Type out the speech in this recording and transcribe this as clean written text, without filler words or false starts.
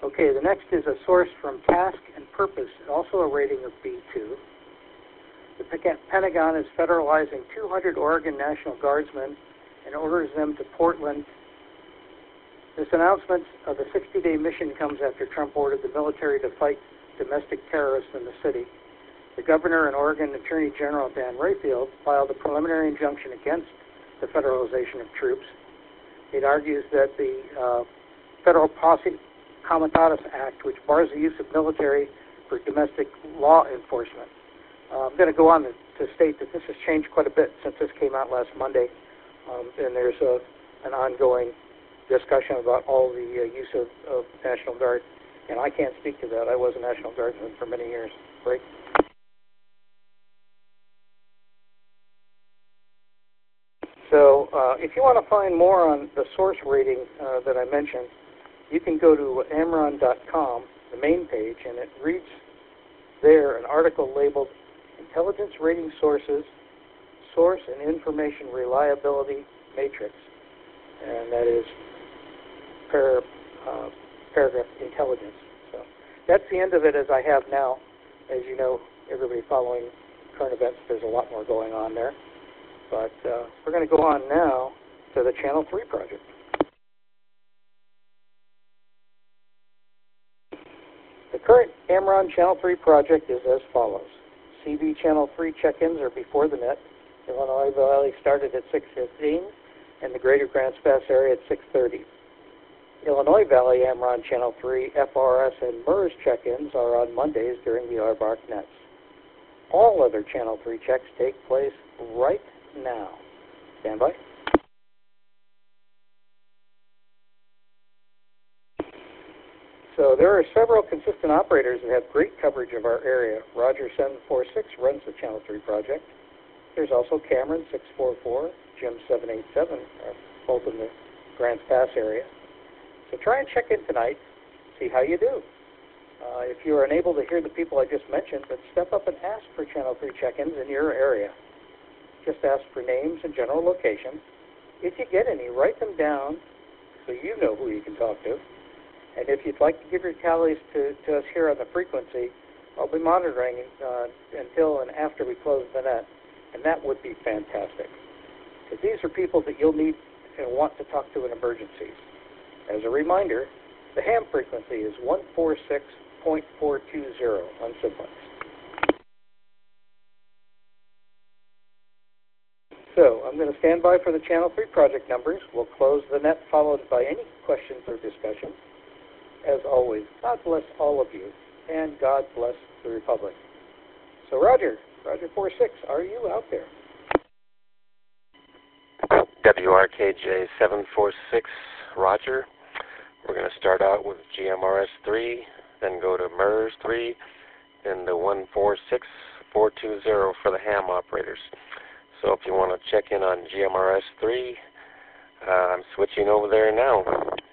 Okay, the next is a source from Task and Purpose, also a rating of B2. The Pentagon is federalizing 200 Oregon National Guardsmen and orders them to Portland. This announcement of a 60-day mission comes after Trump ordered the military to fight domestic terrorists in the city. The governor and Oregon Attorney General Dan Rayfield filed a preliminary injunction against the federalization of troops. It argues that the Federal Posse Comitatus Act, which bars the use of military for domestic law enforcement. I'm going to go on to state that this has changed quite a bit since this came out last Monday, and there's an ongoing discussion about all the use of National Guard, and I can't speak to that. I was a National Guardsman for many years. Right? So if you want to find more on the source rating that I mentioned, you can go to AmRun.com, the main page, and it reads there an article labeled Intelligence Rating Sources, Source and Information Reliability Matrix, and that is paragraph intelligence. So that's the end of it as I have now. As you know, everybody following current events, there's a lot more going on there. But we're going to go on now to the Channel 3 project. The current AmRun Channel 3 project is as follows. CV Channel 3 check-ins are before the net. Illinois Valley started at 6:15 and the greater Grants Pass area at 6:30. Illinois Valley AmRun Channel 3 FRS and MERS check-ins are on Mondays during the Aardvark nets. All other Channel 3 checks take place right now. Stand by. So there are several consistent operators that have great coverage of our area. Roger 746 runs the Channel 3 project. There's also Cameron 644, Jim 787, both in the Grants Pass area. So try and check in tonight, see how you do. If you are unable to hear the people I just mentioned, then step up and ask for Channel 3 check-ins in your area. Just ask for names and general location. If you get any, write them down so you know who you can talk to. And if you'd like to give your tallies to us here on the frequency, I'll be monitoring until and after we close the net, and that would be fantastic. Because these are people that you'll need and want to talk to in emergencies. As a reminder, the ham frequency is 146.420 on Simplex. So I'm going to stand by for the Channel 3 project numbers. We'll close the net followed by any questions or discussion. As always, God bless all of you, and God bless the Republic. So Roger 46, are you out there? WRKJ 746, Roger. We're going to start out with GMRS 3, then go to MERS 3, then the 146.420 for the ham operators. So if you want to check in on GMRS 3, I'm switching over there now.